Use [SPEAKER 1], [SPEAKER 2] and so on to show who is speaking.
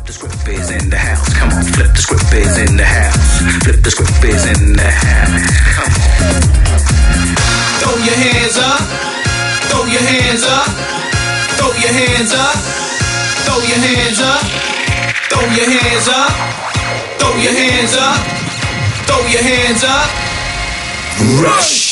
[SPEAKER 1] the script is in the house. Come on, flip the script is in the house. Flip the script is in the house. Come on. Throw your hands up. Throw your hands up. Throw your hands up. Throw your hands up. Throw your hands up. Throw your hands up. Throw your hands up. Rush.